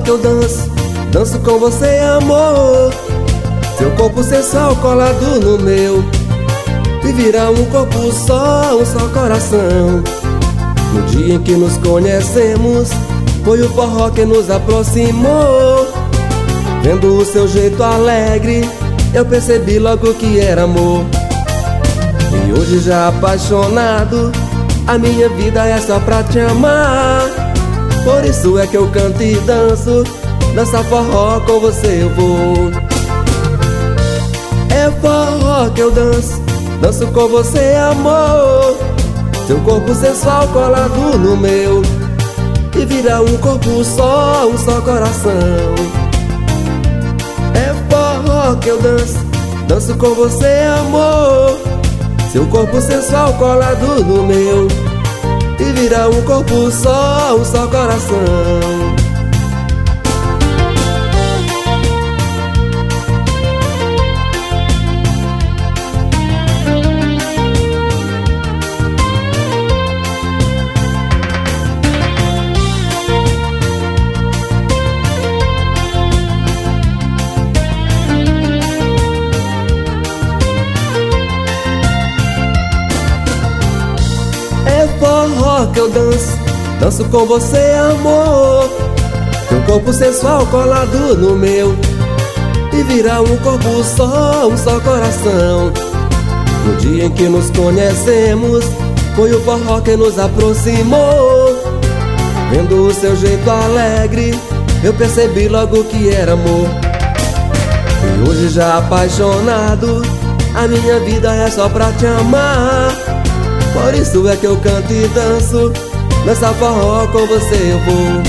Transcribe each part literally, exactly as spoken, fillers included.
que eu danço, danço com você, amor. Seu corpo sensual colado no meu, e virar um corpo só, um só coração. No dia em que nos conhecemos, foi o forró que nos aproximou. Vendo o seu jeito alegre, eu percebi logo que era amor. E hoje já apaixonado, a minha vida é só pra te amar. Por isso é que eu canto e danço, dança forró com você eu vou. É forró que eu danço, danço com você, amor. Seu corpo sensual colado no meu, e vira um corpo só, um só coração. É forró que eu danço, danço com você, amor. Seu corpo sensual colado no meu, e vira um corpo só, um só coração. É forró que eu danço, danço com você, amor. Teu corpo sensual colado no meu, e virar um corpo só, um só coração. No dia em que nos conhecemos, foi o forró que nos aproximou. Vendo o seu jeito alegre, eu percebi logo que era amor. E hoje já apaixonado, a minha vida é só pra te amar. Por isso é que eu canto e danço, dança forró com você eu vou.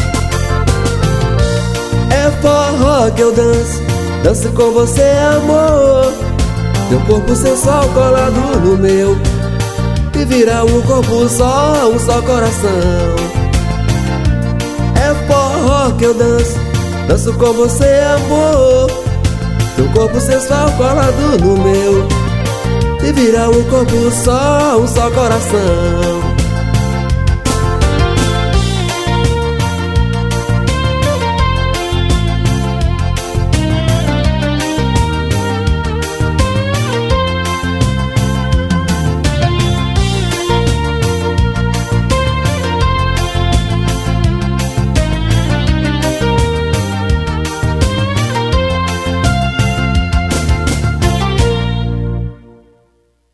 É forró que eu danço, danço com você, amor. Teu corpo sensual colado no meu, e vira um corpo só, um só coração. É forró que eu danço, danço com você, amor. Teu corpo sensual colado no meu, e vira um corpo só, um só coração.